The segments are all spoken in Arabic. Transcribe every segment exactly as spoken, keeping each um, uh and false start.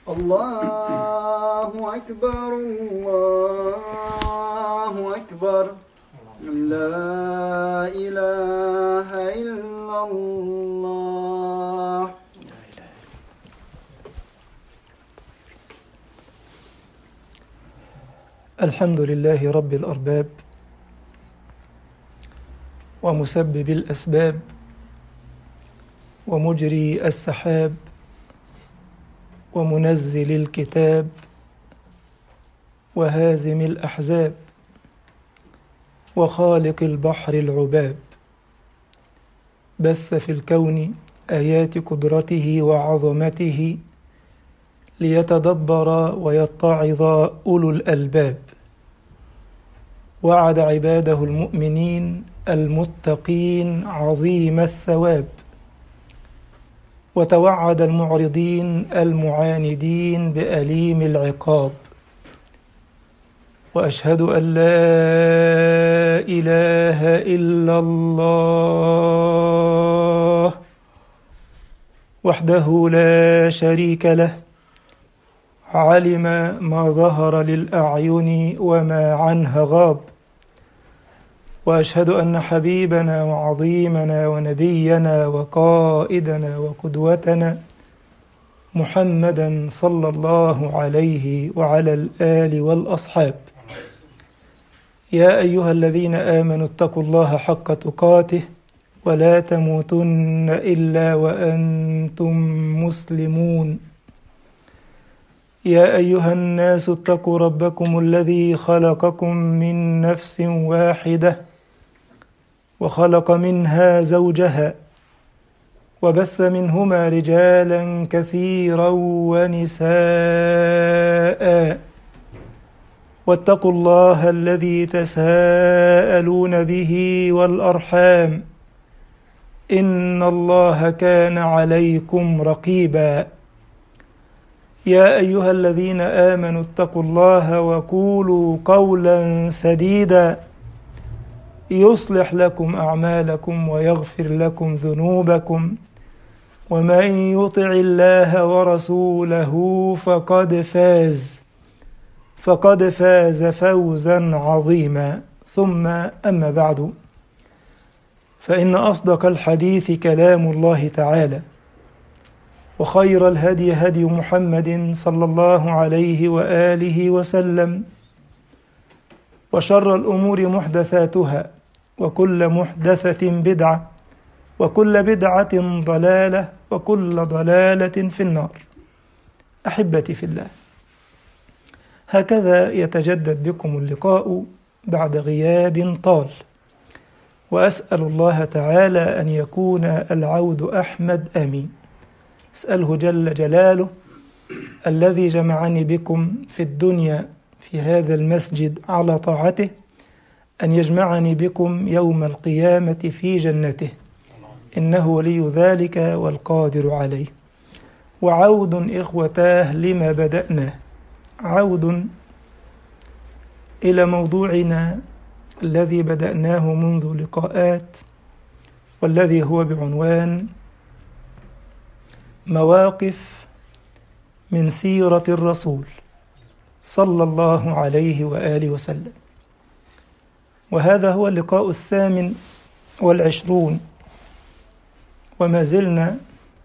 الله أكبر الله أكبر لا إله إلا الله. الحمد لله رب الأرباب ومسبب الأسباب ومجري السحاب ومنزل الكتاب وهازم الأحزاب وخالق البحر العباب، بث في الكون آيات قدرته وعظمته ليتدبر ويتعظ أولو الألباب، وعد عباده المؤمنين المتقين عظيم الثواب، وتوعد المعرضين المعاندين بأليم العقاب. وأشهد أن لا إله إلا الله وحده لا شريك له، علم ما ظهر للأعين وما عنها غاب. وأشهد أن حبيبنا وعظيمنا ونبينا وقائدنا وقدوتنا محمدا صلى الله عليه وعلى الآل والأصحاب. يا أيها الذين آمنوا اتقوا الله حق تقاته ولا تموتن إلا وأنتم مسلمون. يا أيها الناس اتقوا ربكم الذي خلقكم من نفس واحدة وخلق منها زوجها وبث منهما رجالا كثيرا ونساء، واتقوا الله الذي تساءلون به والأرحام إن الله كان عليكم رقيبا. يا أيها الذين آمنوا اتقوا الله وقولوا قولا سديدا يصلح لكم أعمالكم ويغفر لكم ذنوبكم، ومن يطع الله ورسوله فقد فاز فقد فاز فوزا عظيما. ثم أما بعد، فإن أصدق الحديث كلام الله تعالى، وخير الهدي هدي محمد صلى الله عليه وآله وسلم، وشر الأمور محدثاتها، وكل محدثة بدعة، وكل بدعة ضلالة، وكل ضلالة في النار. أحبتي في الله، هكذا يتجدد بكم اللقاء بعد غياب طال، وأسأل الله تعالى أن يكون العود أحمد آمين. أسأله جل جلاله الذي جمعني بكم في الدنيا في هذا المسجد على طاعته أن يجمعني بكم يوم القيامة في جنته، إنه ولي ذلك والقادر عليه. وعود إخوتاه لما بدأنا، عود إلى موضوعنا الذي بدأناه منذ لقاءات، والذي هو بعنوان مواقف من سيرة الرسول صلى الله عليه وآله وسلم. وهذا هو اللقاء الثامن والعشرون، وما زلنا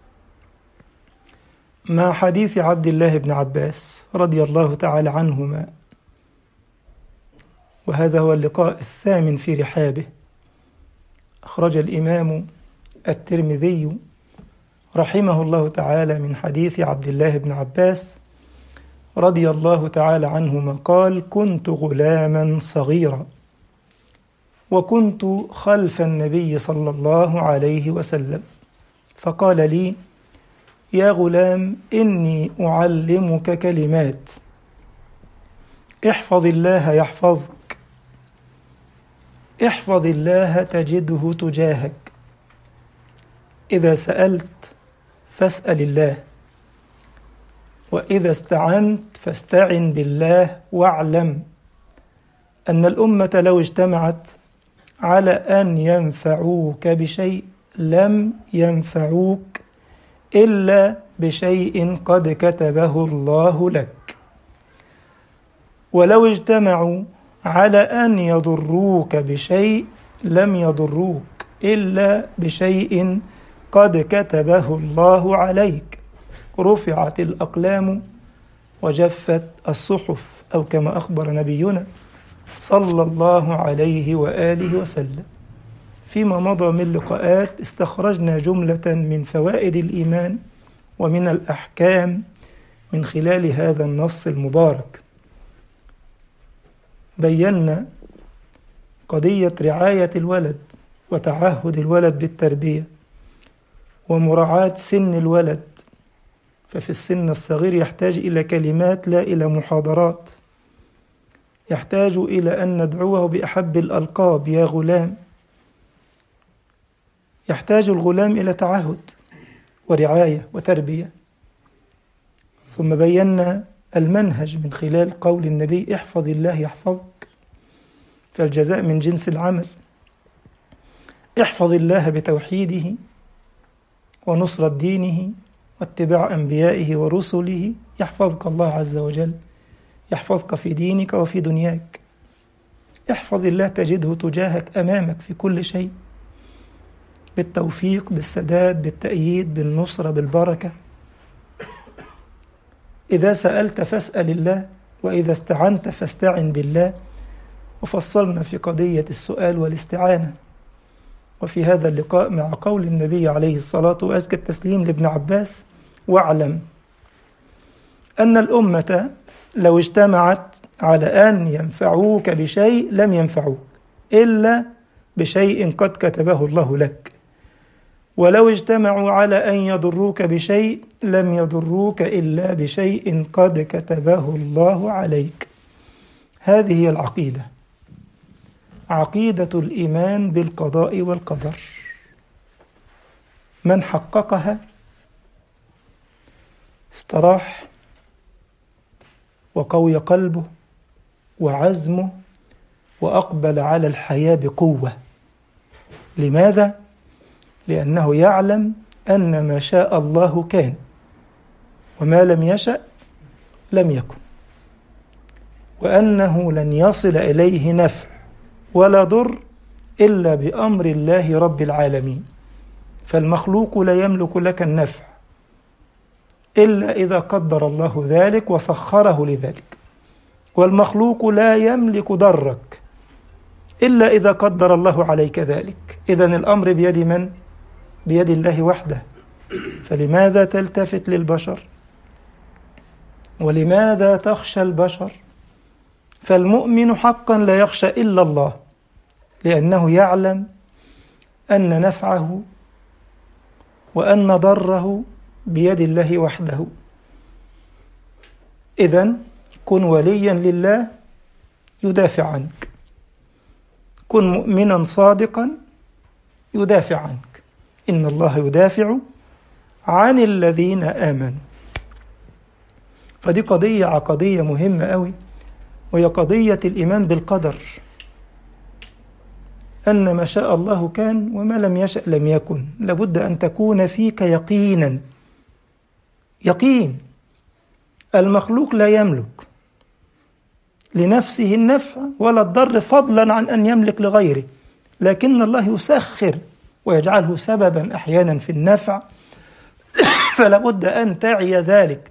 مع حديث عبد الله بن عباس رضي الله تعالى عنهما، وهذا هو اللقاء الثامن في رحابه. أخرج الإمام الترمذي رحمه الله تعالى من حديث عبد الله بن عباس رضي الله تعالى عنهما قال: كنت غلاما صغيرا، وكنت خلف النبي صلى الله عليه وسلم، فقال لي: يا غلام، إني أعلمك كلمات، احفظ الله يحفظك، احفظ الله تجده تجاهك، إذا سألت فاسأل الله، وإذا استعنت فاستعن بالله، واعلم أن الأمة لو اجتمعت على أن ينفعوك بشيء لم ينفعوك إلا بشيء قد كتبه الله لك. ولو اجتمعوا على أن يضروك بشيء لم يضروك إلا بشيء قد كتبه الله عليك. رفعت الأقلام وجفت الصحف، أو كما أخبر نبينا صلى الله عليه وآله وسلم. فيما مضى من لقاءات استخرجنا جملة من فوائد الإيمان ومن الأحكام من خلال هذا النص المبارك. بينا قضية رعاية الولد وتعهد الولد بالتربية ومراعاة سن الولد، ففي السن الصغير يحتاج إلى كلمات لا إلى محاضرات، يحتاج إلى أن ندعوه بأحب الألقاب، يا غلام. يحتاج الغلام إلى تعهد ورعاية وتربية. ثم بينا المنهج من خلال قول النبي احفظ الله يحفظك، فالجزاء من جنس العمل. احفظ الله بتوحيده ونصرة دينه واتباع أنبيائه ورسله يحفظك الله عز وجل، يحفظك في دينك وفي دنياك. احفظ الله تجده تجاهك أمامك في كل شيء، بالتوفيق، بالسداد، بالتأييد، بالنصرة، بالبركة. إذا سألت فاسأل الله، وإذا استعنت فاستعن بالله. وفصلنا في قضية السؤال والاستعانة. وفي هذا اللقاء مع قول النبي عليه الصلاة وأزكى التسليم لابن عباس: واعلم أن الأمة لو اجتمعت على أن ينفعوك بشيء لم ينفعوك إلا بشيء قد كتبه الله لك، ولو اجتمعوا على أن يضروك بشيء لم يضروك إلا بشيء قد كتبه الله عليك. هذه هي العقيدة، عقيدة الإيمان بالقضاء والقدر. من حققها استراح وقوي قلبه وعزمه وأقبل على الحياة بقوة. لماذا؟ لأنه يعلم أن ما شاء الله كان، وما لم يشأ لم يكن، وأنه لن يصل إليه نفع ولا ضر إلا بأمر الله رب العالمين. فالمخلوق لا يملك لك النفع إلا إذا قدر الله ذلك وسخره لذلك، والمخلوق لا يملك ضرك إلا إذا قدر الله عليك ذلك. إذن الأمر بيد من؟ بيد الله وحده. فلماذا تلتفت للبشر؟ ولماذا تخشى البشر؟ فالمؤمن حقا لا يخشى إلا الله، لأنه يعلم أن نفعه وأن ضره بيد الله وحده. إذن كن وليا لله يدافع عنك، كن مؤمنا صادقا يدافع عنك. إن الله يدافع عن الذين آمنوا. فدي قضية عقدية مهمة أوي، وهي قضية الإيمان بالقدر، أن ما شاء الله كان وما لم يشأ لم يكن. لابد أن تكون فيك يقينا، يقين. المخلوق لا يملك لنفسه النفع ولا الضر فضلا عن أن يملك لغيره، لكن الله يسخر ويجعله سببا أحيانا في النفع، فلابد أن تعي ذلك.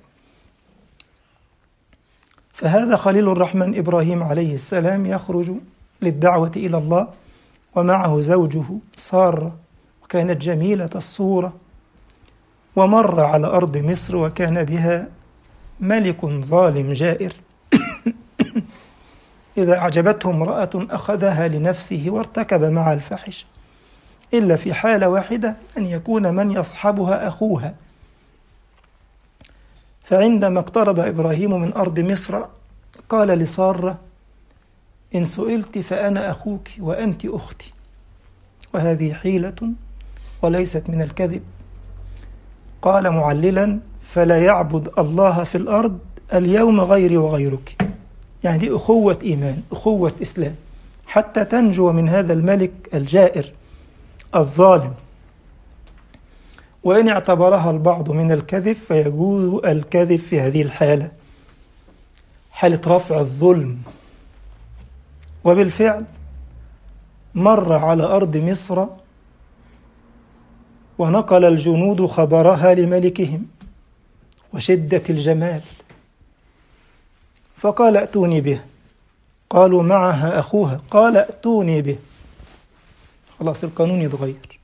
فهذا خليل الرحمن إبراهيم عليه السلام يخرج للدعوة إلى الله ومعه زوجه سارة، وكانت جميلة الصورة، ومر على أرض مصر وكان بها ملك ظالم جائر إذا أعجبته امرأة أخذها لنفسه وارتكب مع الفاحشة، إلا في حالة واحدة، أن يكون من يصحبها أخوها. فعندما اقترب إبراهيم من أرض مصر قال لسارة: إن سئلت فأنا أخوك وأنت أختي. وهذه حيلة وليست من الكذب. قال معللا: فلا يعبد الله في الأرض اليوم غيري وغيرك. يعني دي أخوة إيمان، أخوة إسلام، حتى تنجو من هذا الملك الجائر الظالم. وإن اعتبرها البعض من الكذب فيجوز الكذب في هذه الحالة، حالة رفع الظلم. وبالفعل مر على أرض مصر ونقل الجنود خبرها لملكهم وشدة الجمال، فقال ائتوني به. قالوا معها أخوها، قال ائتوني به. خلاص القانون يتغير،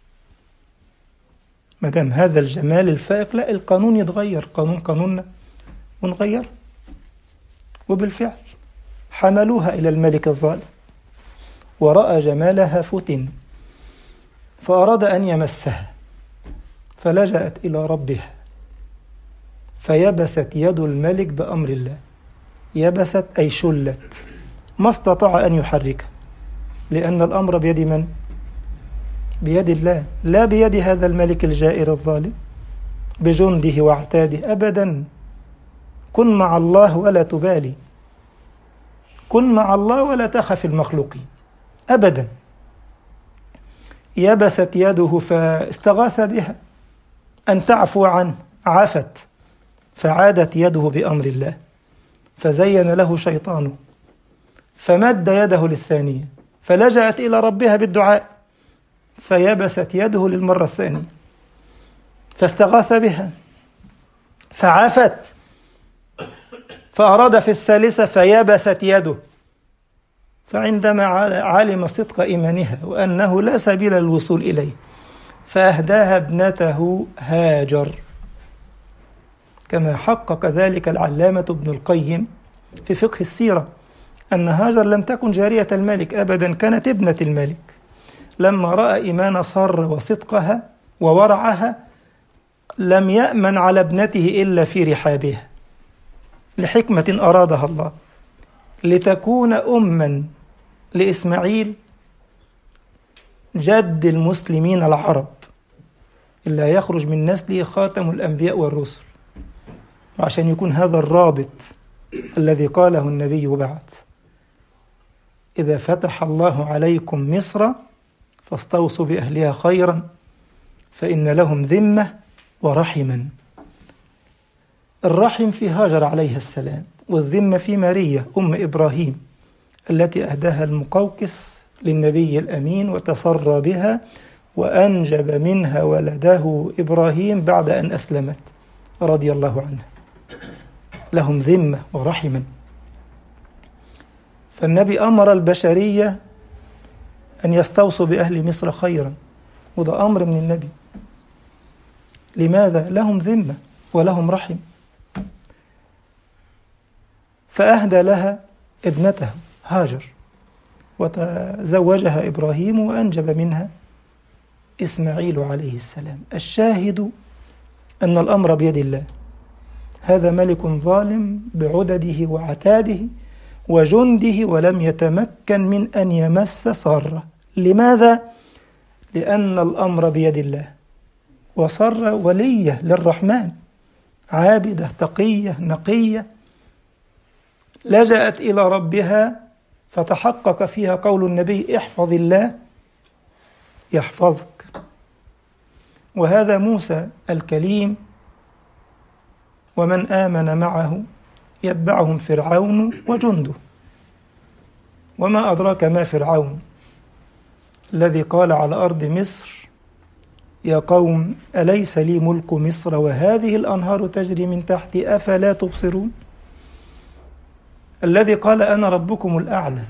ما دام هذا الجمال الفائق، لا القانون يتغير، قانون قانوننا ونغير. وبالفعل حملوها إلى الملك الظالم، ورأى جمالها فتن، فأراد أن يمسها، فلجأت إلى ربها، فيبست يد الملك بأمر الله. يبست أي شلت، ما استطاع أن يحركها، لأن الأمر بيد من؟ بيد الله، لا بيد هذا الملك الجائر الظالم بجنده وعتاده أبدا. كن مع الله ولا تبالي، كن مع الله ولا تخف المخلوقين أبدا. يبست يده فاستغاث بها أن تعفو عنه، عفت، فعادت يده بأمر الله، فزين له شيطانه فمد يده للثانية، فلجأت إلى ربها بالدعاء، فيبست يده للمرة الثانية، فاستغاث بها فعفت، فأراد في الثالثة فيبست يده. فعندما علم صدق إيمانها وأنه لا سبيل للوصول إليه، فأهداها ابنته هاجر، كما حقق ذلك العلامة ابن القيم في فقه السيرة، أن هاجر لم تكن جارية الملك أبدا، كانت ابنة الملك. لما رأى إيمان صار وصدقها وورعها لم يأمن على ابنته إلا في رحابها، لحكمة أرادها الله، لتكون أما لإسماعيل جد المسلمين العرب، إلا يخرج من نسله خاتم الأنبياء والرسل، وعشان يكون هذا الرابط الذي قاله النبي بعد: إذا فتح الله عليكم مصر فاستوصوا بأهلها خيرا فإن لهم ذمة ورحما. الرحم في هاجر عليها السلام، والذمة في ماريا أم إبراهيم التي أهداها المقوقس للنبي الأمين وتسرى بها وأنجب منها ولده إبراهيم بعد أن أسلمت رضي الله عنها. لهم ذمة ورحما. فالنبي أمر البشرية أن يستوصوا بأهل مصر خيرا، وده أمر من النبي. لماذا؟ لهم ذمة ولهم رحم. فأهدى لها ابنته هاجر، وتزوجها إبراهيم وأنجب منها إسماعيل عليه السلام. الشاهد أن الأمر بيد الله. هذا ملك ظالم بعدده وعتاده وجنده، ولم يتمكن من أن يمس سارة. لماذا؟ لأن الأمر بيد الله، وسارة ولية للرحمن، عابدة تقية نقية، لجأت إلى ربها فتحقق فيها قول النبي: احفظ الله يحفظك. وهذا موسى الكليم ومن آمن معه يتبعهم فرعون وجنده. وما أدراك ما فرعون الذي قال على أرض مصر: يا قوم أليس لي ملك مصر وهذه الأنهار تجري من تحتي أفلا تبصرون. الذي قال أنا ربكم الأعلى،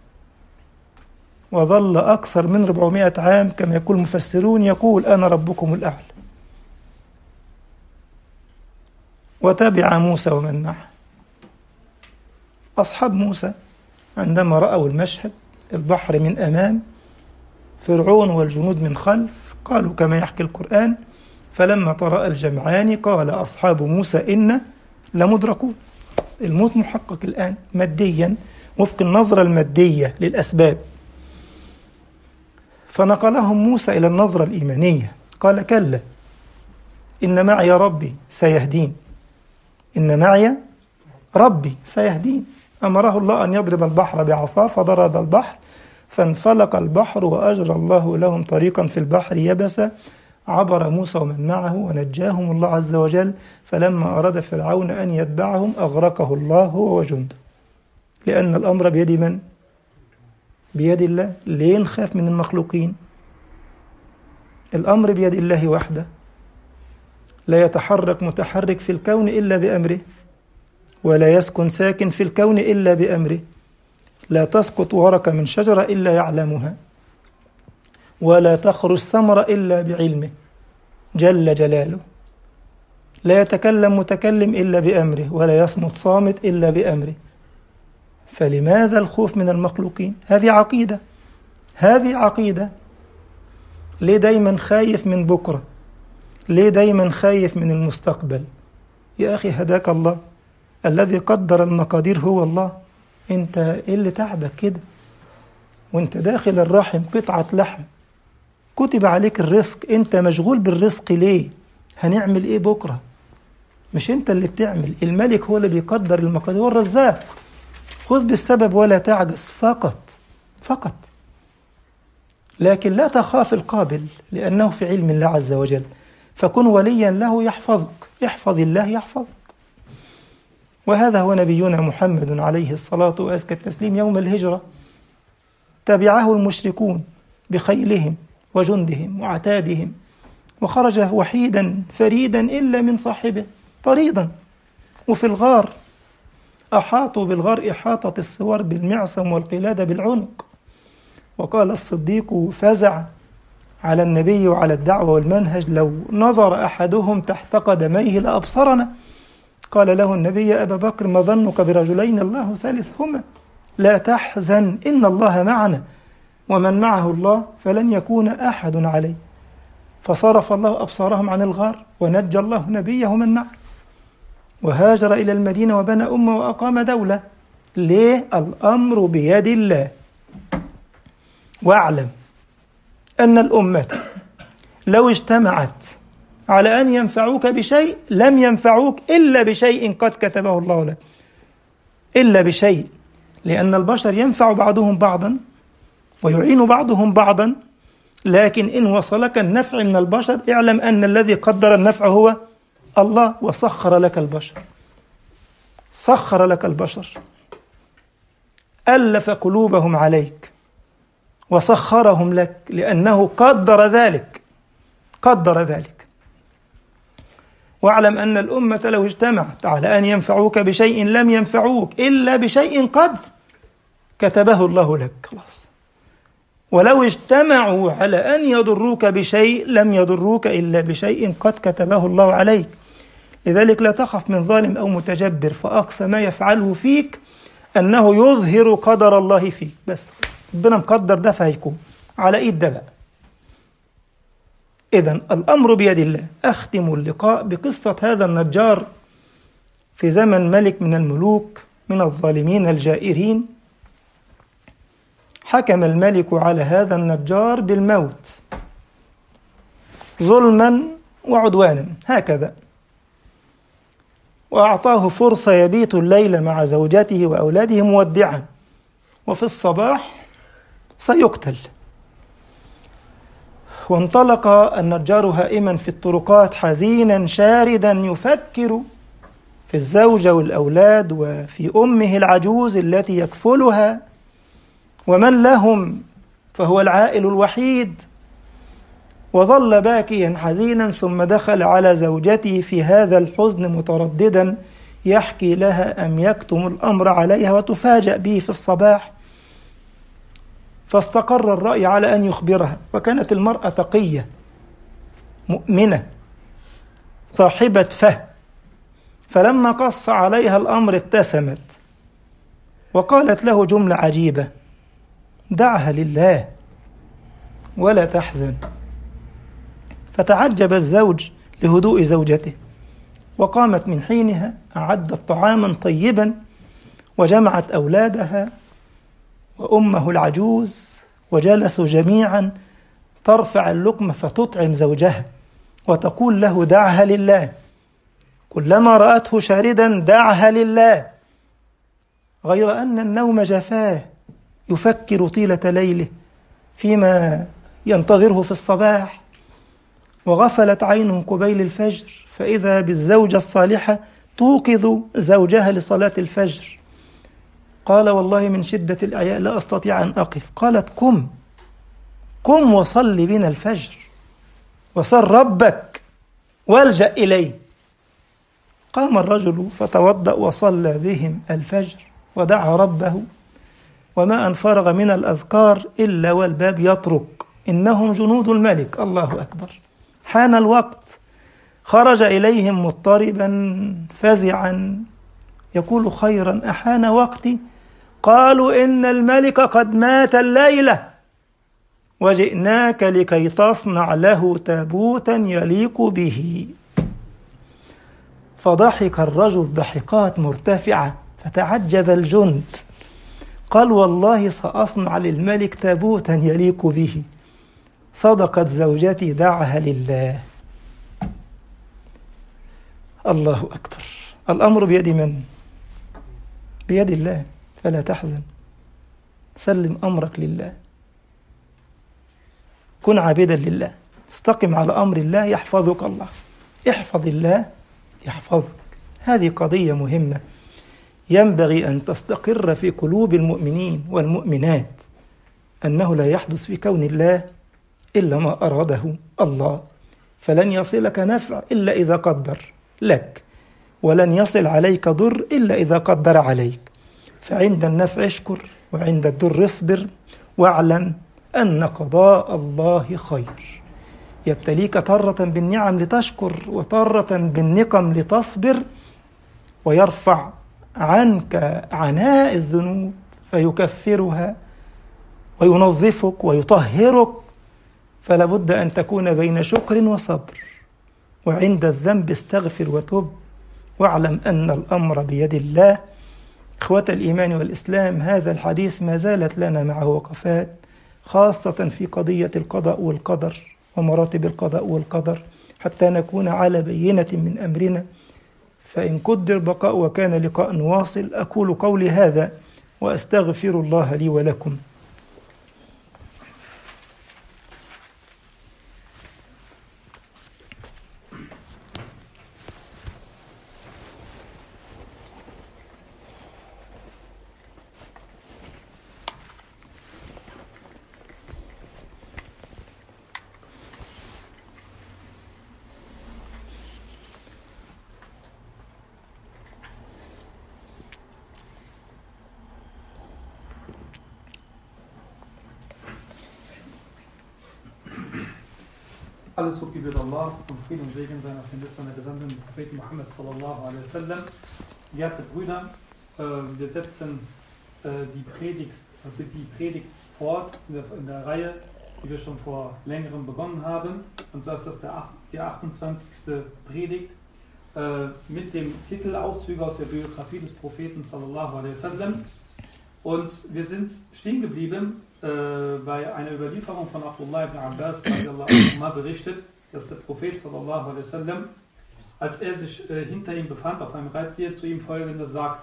وظل أكثر من أربعمائة عام كما يقول المفسرون يقول أنا ربكم الأعلى. وتبع موسى ومن معه. أصحاب موسى عندما رأوا المشهد، البحر من أمام، فرعون والجنود من خلف، قالوا كما يحكي القرآن: فلما تراءى الجمعان قال أصحاب موسى إنا لمدركون. الموت محقق الآن ماديا وفق النظرة المادية للأسباب. فنقلهم موسى إلى النظرة الإيمانية، قال: كلا إن معي ربي سيهدين، إن معي ربي سيهدين. أمره الله أن يضرب البحر بعصاه، فضرب البحر فانفلق البحر وأجرى الله لهم طريقا في البحر يبسا عبر موسى ومن معه ونجاهم الله عز وجل، فلما أراد فرعون أن يتبعهم أغرقه الله هو وجنده. لأن الأمر بيد من؟ بيد الله. ليه نخاف من المخلوقين؟ الأمر بيد الله وحده. لا يتحرك متحرك في الكون إلا بأمره، ولا يسكن ساكن في الكون إلا بأمره. لا تسقط ورقة من شجرة إلا يعلمها، ولا تخرج ثمرة إلا بعلمه جل جلاله. لا يتكلم متكلم إلا بأمره، ولا يصمت صامت إلا بأمره. فلماذا الخوف من المخلوقين؟ هذه عقيدة، هذه عقيدة. ليه دايما خايف من بكرة؟ ليه دايما خايف من المستقبل؟ يا أخي هداك الله، الذي قدر المقادير هو الله. انت ايه اللي تعبك كده وانت داخل الرحم قطعة لحم، كتب عليك الرزق، انت مشغول بالرزق ليه؟ هنعمل ايه بكرة؟ مش انت اللي بتعمل، الملك هو اللي بيقدر المقادير، هو الرزاق. خذ بالسبب ولا تعجز فقط فقط. لكن لا تخاف القابل لأنه في علم الله عز وجل، فكن وليا له يحفظك، يحفظ الله يحفظك. وهذا هو نبينا محمد عليه الصلاة وأزكى التسليم. يوم الهجرة تبعه المشركون بخيلهم وجندهم وعتادهم، وخرج وحيدا فريدا إلا من صاحبه طريدا. وفي الغار أحاطوا بالغار إحاطة السوار بالمعصم والقلادة بالعنق. وقال الصديق فزع على النبي وعلى الدعوة والمنهج: لو نظر أحدهم تحت قدميه لأبصرنا. قال له النبي: يا أبا بكر ما ظنك برجلين الله ثالثهما، لا تحزن إن الله معنا، ومن معه الله فلن يكون أحد عليه. فصرف الله أبصارهم عن الغار ونجى الله نبيه من معه، وهاجر إلى المدينة وبنى أمة وأقام دولة. ليه؟ الأمر بيد الله. واعلم أن الأمة لو اجتمعت على أن ينفعوك بشيء لم ينفعوك إلا بشيء قد كتبه الله لك، إلا بشيء، لأن البشر ينفع بعضهم بعضا ويعين بعضهم بعضا. لكن إن وصلك النفع من البشر اعلم أن الذي قدر النفع هو الله، وسخر لك البشر، سخر لك البشر، ألف قلوبهم عليك وسخرهم لك لأنه قدر ذلك، قدر ذلك. واعلم أن الأمة لو اجتمعت على أن ينفعوك بشيء لم ينفعوك إلا بشيء قد كتبه الله لك، خلاص. ولو اجتمعوا على أن يضروك بشيء لم يضروك إلا بشيء قد كتبه الله عليك. لذلك لا تخف من ظالم أو متجبر، فأقصى ما يفعله فيك أنه يظهر قدر الله فيك، بس ربنا مقدر ده فهيكون على إيد ده بقى. إذن الأمر بيد الله. أختم اللقاء بقصة هذا النجار في زمن ملك من الملوك من الظالمين الجائرين. حكم الملك على هذا النجار بالموت ظلما وعدوانا هكذا، وأعطاه فرصة يبيت الليل مع زوجته وأولاده مودعا، وفي الصباح سيقتل. وانطلق النجار هائما في الطرقات حزينا شاردا يفكر في الزوجة والأولاد وفي أمه العجوز التي يكفلها ومن لهم، فهو العائل الوحيد. وظل باكيا حزينا، ثم دخل على زوجته في هذا الحزن مترددا يحكي لها أم يكتم الأمر عليها، وتفاجأ به في الصباح. فاستقر الرأي على أن يخبرها، وكانت المرأة تقية مؤمنة صاحبة فهم، فلما قص عليها الأمر ابتسمت وقالت له جملة عجيبة: دعها لله ولا تحزن. فتعجب الزوج لهدوء زوجته، وقامت من حينها أعدت طعاما طيبا وجمعت أولادها وأمه العجوز، وجلسوا جميعا ترفع اللقمة فتطعم زوجها وتقول له: دعها لله. كلما رأته شاردا: دعها لله. غير أن النوم جفاه، يفكر طيلة ليله فيما ينتظره في الصباح، وغفلت عينه قبيل الفجر فإذا بالزوجة الصالحة توقظ زوجها لصلاة الفجر. قال والله من شدة الإعياء لا أستطيع أن أقف. قالت قم قم وصل بنا الفجر وصل ربك والجأ إليه. قام الرجل فتوضأ وصلى بهم الفجر ودعا ربه، وما أن فرغ من الأذكار إلا والباب يطرق، إنهم جنود الملك. الله أكبر. حان الوقت، خرج إليهم مضطربا فزعا يقول خيرا أحان وقتي؟ قالوا إن الملك قد مات الليلة وجئناك لكي تصنع له تابوتا يليق به. فضحك الرجل ضحكات مرتفعة فتعجب الجند، قال والله سأصنع للملك تابوتا يليق به. صدقت زوجتي دعها لله. الله أكبر. الأمر بيد من؟ بيد الله، فلا تحزن، سلم أمرك لله، كن عابدا لله، استقم على أمر الله يحفظك الله. احفظ الله يحفظك. هذه قضية مهمة ينبغي أن تستقر في قلوب المؤمنين والمؤمنات، أنه لا يحدث في كون الله إلا ما أراده الله، فلن يصلك نفع إلا إذا قدر لك، ولن يصل عليك ضر إلا إذا قدر عليك. فعند النفع اشكر، وعند الضر اصبر، واعلم أن قضاء الله خير. يبتليك تارة بالنعم لتشكر، وتارة بالنقم لتصبر، ويرفع عنك عناء الذنوب فيكفرها وينظفك ويطهرك. فلا بد أن تكون بين شكر وصبر. وعند الذنب استغفر وتب، واعلم أن الأمر بيد الله. إخوة الإيمان والإسلام، هذا الحديث ما زالت لنا معه وقفات، خاصة في قضية القضاء والقدر ومراتب القضاء والقدر، حتى نكون على بينة من أمرنا. فإن قدر بقاء وكان لقاء واصل، أقول قولي هذا وأستغفر الله لي ولكم. Alles Lob gebührt Allah und Frieden und Segen sein auf den Letzten der Gesandten Propheten Muhammad sallallahu alaihi wasallam. Geehrte Brüder, äh, wir setzen äh, die, Predigt, äh, die Predigt fort in der, in der Reihe, die wir schon vor längerem begonnen haben. Und zwar ist das der, die achtundzwanzigste Predigt äh, mit dem Titel Auszüge aus der Biografie des Propheten sallallahu alaihi wasallam. Und wir sind stehen geblieben äh, bei einer Überlieferung von Abdullah ibn Abbas, der berichtet, dass der Prophet sallallahu alaihi wasallam, als er sich äh, hinter ihm befand auf einem Reittier, zu ihm Folgendes sagte: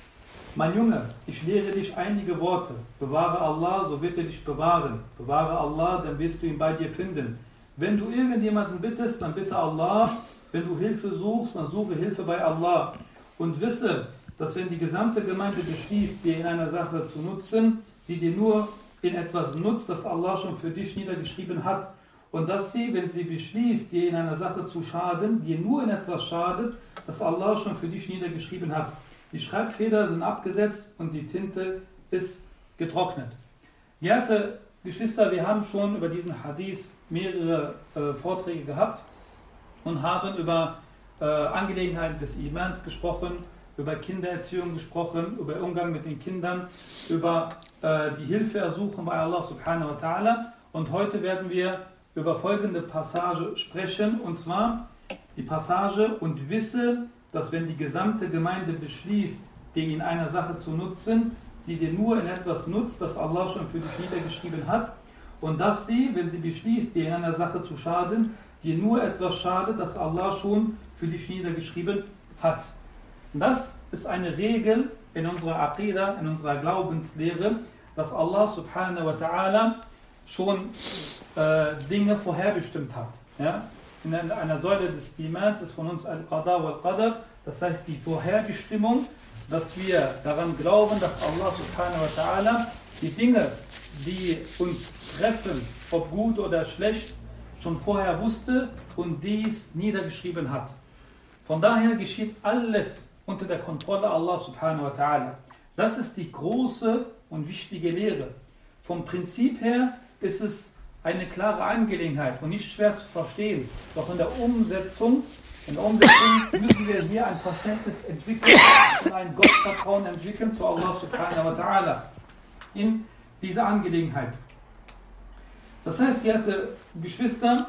Mein Junge, ich lehre dich einige Worte. Bewahre Allah, so wird er dich bewahren. Bewahre Allah, dann wirst du ihn bei dir finden. Wenn du irgendjemanden bittest, dann bitte Allah. Wenn du Hilfe suchst, dann suche Hilfe bei Allah. Und wisse, dass wenn die gesamte Gemeinde beschließt, dir in einer Sache zu nutzen, sie dir nur in etwas nutzt, das Allah schon für dich niedergeschrieben hat. Und dass sie, wenn sie beschließt, dir in einer Sache zu schaden, dir nur in etwas schadet, das Allah schon für dich niedergeschrieben hat. Die Schreibfeder sind abgesetzt und die Tinte ist getrocknet. Geehrte Geschwister, wir haben schon über diesen Hadith mehrere äh, Vorträge gehabt und haben über äh, Angelegenheiten des Imans gesprochen, über Kindererziehung gesprochen, über Umgang mit den Kindern, über äh, die Hilfe ersuchen bei Allah subhanahu wa ta'ala. Und heute werden wir über folgende Passage sprechen, und zwar die Passage: Und wisse, dass wenn die gesamte Gemeinde beschließt, dir in einer Sache zu nutzen, sie dir nur in etwas nutzt, das Allah schon für dich niedergeschrieben hat, und dass sie, wenn sie beschließt, dir in einer Sache zu schaden, dir nur etwas schadet, das Allah schon für dich niedergeschrieben hat. Das ist eine Regel in unserer Aqidah, in unserer Glaubenslehre, dass Allah subhanahu wa ta'ala schon äh, Dinge vorherbestimmt hat. Ja? in einer Säule des Imans ist von uns Al-Qada wal-Qadar, das heißt die Vorherbestimmung, dass wir daran glauben, dass Allah subhanahu wa ta'ala die Dinge, die uns treffen, ob gut oder schlecht, schon vorher wusste und dies niedergeschrieben hat. Von daher geschieht alles unter der Kontrolle Allah subhanahu wa ta'ala. Das ist die große und wichtige Lehre. Vom Prinzip her ist es eine klare Angelegenheit und nicht schwer zu verstehen. Doch in der Umsetzung, in der Umsetzung müssen wir hier ein Verständnis entwickeln und ein Gottvertrauen entwickeln zu Allah subhanahu wa ta'ala in dieser Angelegenheit. Das heißt, geehrte Geschwister,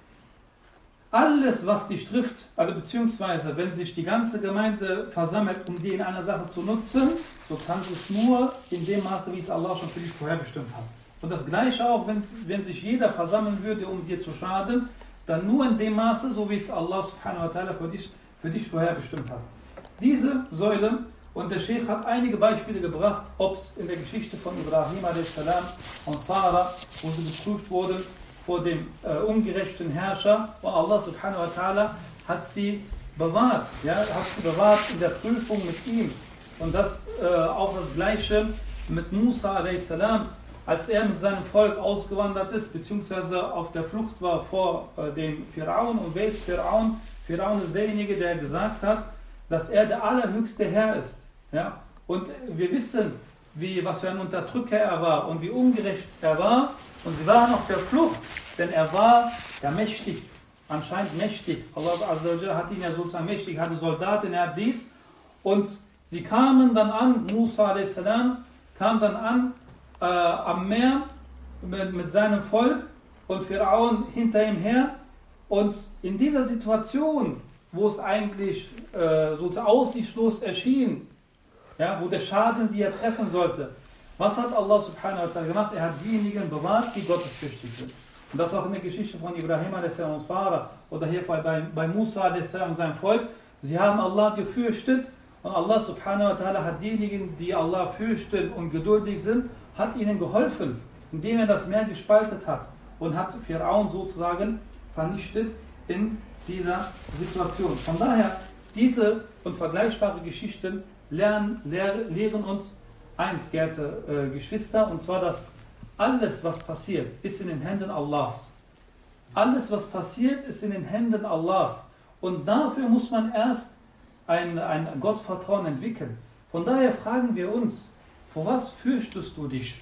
alles, was dich trifft, also beziehungsweise wenn sich die ganze Gemeinde versammelt, um dir in einer Sache zu nutzen, so kannst du es nur in dem Maße, wie es Allah schon für dich vorherbestimmt hat. Und das Gleiche auch, wenn, wenn sich jeder versammeln würde, um dir zu schaden, dann nur in dem Maße, so wie es Allah subhanahu wa ta'ala für dich, für dich vorherbestimmt hat. Diese Säule, und der Sheikh hat einige Beispiele gebracht, ob es in der Geschichte von Ibrahim a s. und Sarah, wo sie geprüft wurden vor dem äh, ungerechten Herrscher, und Allah subhanahu wa ta'ala hat sie bewahrt, ja, hat sie bewahrt in der Prüfung mit ihm. Und das äh, auch das Gleiche mit Musa a s., als er mit seinem Volk ausgewandert ist, beziehungsweise auf der Flucht war vor äh, dem Pharaon. Und wer ist Pharaon? Pharaon ist derjenige, der gesagt hat, dass er der allerhöchste Herr ist. Ja? Und wir wissen, wie, was für ein Unterdrücker er war und wie ungerecht er war. Und sie waren auf der Flucht, denn er war ja mächtig, anscheinend mächtig. Allah hat ihn ja sozusagen mächtig, hatte Soldaten, er hat dies. Und sie kamen dann an, Musa a s. kam dann an äh, am Meer mit, mit seinem Volk und Pharaon hinter ihm her. Und in dieser Situation, wo es eigentlich äh, sozusagen aussichtslos erschien, ja, wo der Schaden sie ja treffen sollte, was hat Allah subhanahu wa ta'ala gemacht? Er hat diejenigen bewahrt, die gottesfürchtig sind. Und das auch in der Geschichte von Ibrahim a s. und Sarah oder hier bei, bei Musa a s. und seinem Volk. Sie haben Allah gefürchtet und Allah subhanahu wa ta'ala hat diejenigen, die Allah fürchten und geduldig sind, hat ihnen geholfen, indem er das Meer gespaltet hat und hat Pharaon sozusagen vernichtet in dieser Situation. Von daher, diese und vergleichbare Geschichten lernen, lehr, lehren uns eins, geehrte äh, Geschwister, und zwar, dass alles, was passiert, ist in den Händen Allahs. Alles, was passiert, ist in den Händen Allahs. Und dafür muss man erst ein, ein Gottvertrauen entwickeln. Von daher fragen wir uns, vor was fürchtest du dich?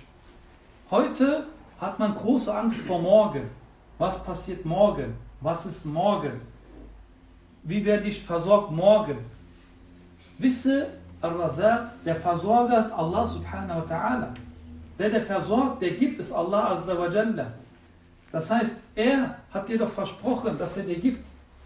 Heute hat man große Angst vor morgen. Was passiert morgen? Was ist morgen? Wie werde ich versorgt morgen? Wisse, Ar-Razaq, der Versorger ist Allah subhanahu wa ta'ala. Der, der versorgt, der gibt, ist Allah azza wa jalla. Das heißt, er hat dir doch versprochen, dass er dir gibt.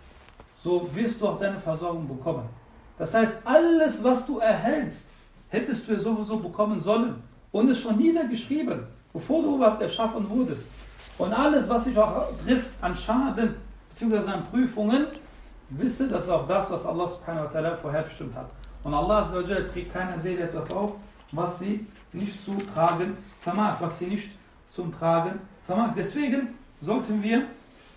So wirst du auch deine Versorgung bekommen. Das heißt, alles, was du erhältst, hättest du sowieso bekommen sollen. Und es schon niedergeschrieben, bevor du überhaupt erschaffen wurdest. Und alles, was dich auch trifft an Schaden, beziehungsweise an Prüfungen, wisse, das ist auch das, was Allah subhanahu wa ta'ala vorherbestimmt hat. Und Allah azza wa jalla trägt keiner Seele etwas auf, was sie nicht zu tragen vermag, was sie nicht zum Tragen vermag. Deswegen sollten wir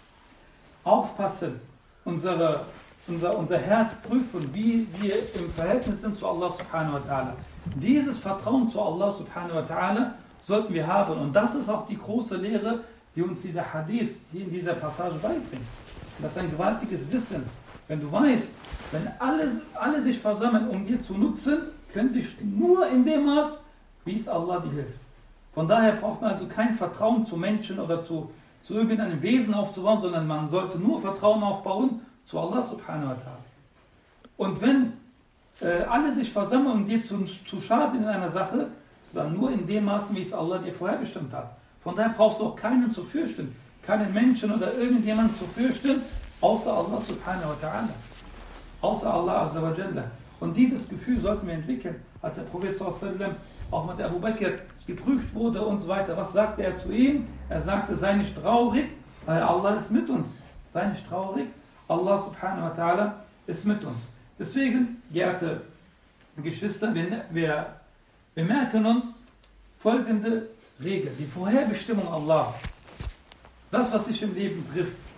aufpassen, unsere, unser, unser Herz prüfen, wie wir im Verhältnis sind zu Allah subhanahu wa ta'ala. Dieses Vertrauen zu Allah subhanahu wa ta'ala sollten wir haben. Und das ist auch die große Lehre, die uns dieser Hadith hier in dieser Passage beibringt. Das ist ein gewaltiges Wissen. Wenn du weißt, wenn alle, alle sich versammeln, um dir zu nutzen, können sie nur in dem Maß, wie es Allah dir hilft. Von daher braucht man also kein Vertrauen zu Menschen oder zu, zu irgendeinem Wesen aufzubauen, sondern man sollte nur Vertrauen aufbauen zu Allah subhanahu wa ta'ala. Und wenn äh, alle sich versammeln, um dir zu, zu schaden in einer Sache, dann nur in dem Maße, wie es Allah dir vorherbestimmt hat. Von daher brauchst du auch keinen zu fürchten, keinen Menschen oder irgendjemanden zu fürchten, außer Allah subhanahu wa ta'ala. Außer Allah azza wa jalla. Und dieses Gefühl sollten wir entwickeln, als der Prophet sallallahu alaihi wasallam auch mit Abu Bakr geprüft wurde und so weiter. Was sagte er zu ihm? Er sagte, sei nicht traurig, weil Allah ist mit uns. Sei nicht traurig, Allah subhanahu wa ta'ala ist mit uns. Deswegen, geehrte Geschwister, wir, wir, wir merken uns folgende Regel, die Vorherbestimmung Allah. Das, was sich im Leben trifft,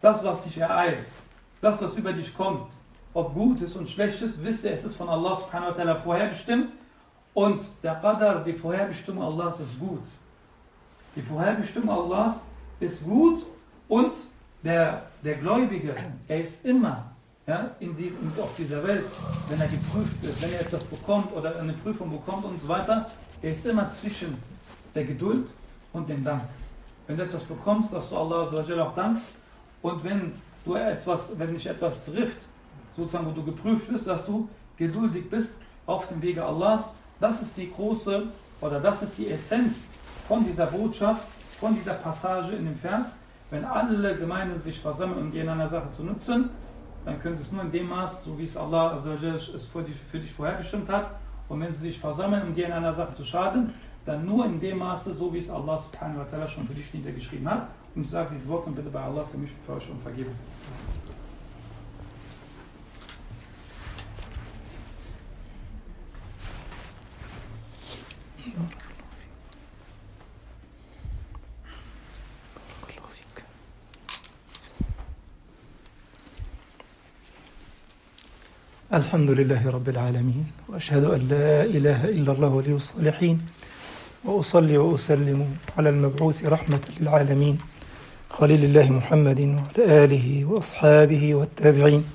das, was dich ereilt, das, was über dich kommt, ob Gutes und Schlechtes, wisse, es ist von Allah subhanahu wa ta'ala vorherbestimmt und der Qadar, die Vorherbestimmung Allahs ist gut. Die Vorherbestimmung Allahs ist gut und der, der Gläubige, er ist immer ja, in diesem, auf dieser Welt, wenn er geprüft wird, wenn er etwas bekommt oder eine Prüfung bekommt und so weiter, er ist immer zwischen der Geduld und dem Dank. Wenn du etwas bekommst, dass du Allah auch dankst und wenn du etwas, wenn dich etwas trifft, sozusagen, wo du geprüft wirst, dass du geduldig bist auf dem Wege Allahs, das ist die große, oder das ist die Essenz von dieser Botschaft, von dieser Passage in dem Vers. Wenn alle Gemeinden sich versammeln, um die in einer Sache zu nutzen, dann können sie es nur in dem Maß, so wie es Allah es für dich, für dich vorherbestimmt hat. Und wenn sie sich versammeln, um dir in einer Sache zu schaden, dann nur in dem Maße, so wie es Allah subhanahu wa ta'ala schon für dich niedergeschrieben hat. Und ich sage diese Worte und bitte bei Allah für mich, für euch um Vergebung. الحمد لله رب العالمين وأشهد أن لا إله إلا الله ولي الصالحين وأصلي وأسلم على المبعوث رحمة للعالمين خليل الله محمد وعلى آله وأصحابه والتابعين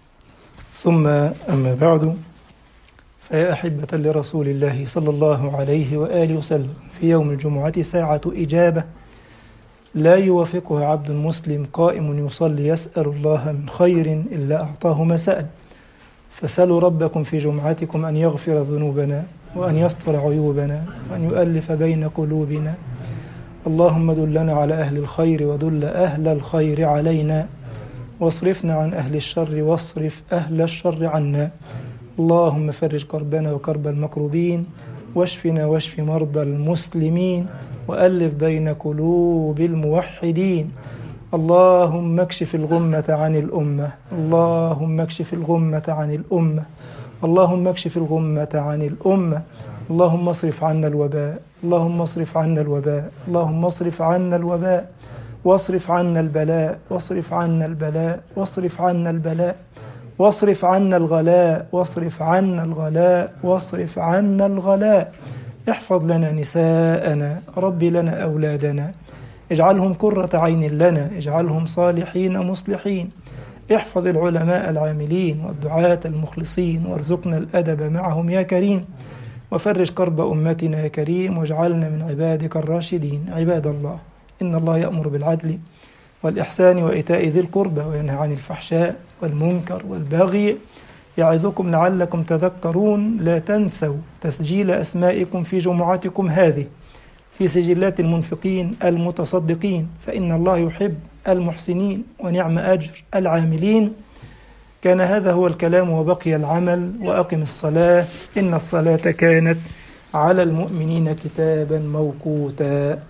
ثم أما بعد فيا أحبة لرسول الله صلى الله عليه وآله وسلم في يوم الجمعة ساعة إجابة لا يوافقها عبد مسلم قائم يصلي يسأل الله من خير إلا أعطاه ما سأل فسألوا ربكم في جمعتكم أن يغفر ذنوبنا وأن يستر عيوبنا وأن يؤلف بين قلوبنا. اللهم دلنا على أهل الخير ودل أهل الخير علينا واصرفنا عن أهل الشر واصرف أهل الشر عنا. اللهم فرج كربنا وكرب المكروبين واشفنا واشف مرضى المسلمين وألف بين قلوب الموحدين. اللهم اكشف الغمة عن الأمة اللهم اكشف الغمة عن الأمة اللهم اكشف الغمة عن الأمة. اللهم اصرف عنا الوباء اللهم اصرف عنا الوباء اللهم اصرف عنا الوباء واصرف عنا البلاء واصرف عنا البلاء واصرف عنا البلاء واصرف عنا الغلاء واصرف عنا الغلاء واصرف عنا الغلاء. احفظ لنا نساءنا ربي لنا أولادنا اجعلهم قرة عين لنا اجعلهم صالحين مصلحين. احفظ العلماء العاملين والدعاة المخلصين وارزقنا الأدب معهم يا كريم وفرج كرب أمتنا يا كريم واجعلنا من عبادك الراشدين. عباد الله إن الله يأمر بالعدل والإحسان وإيتاء ذي القربى وينهى عن الفحشاء والمنكر والبغي يعظكم لعلكم تذكرون. لا تنسوا تسجيل أسمائكم في جمعتكم هذه في سجلات المنفقين المتصدقين فإن الله يحب المحسنين ونعم أجر العاملين. كان هذا هو الكلام وبقي العمل وأقم الصلاة إن الصلاة كانت على المؤمنين كتابا موقوتا.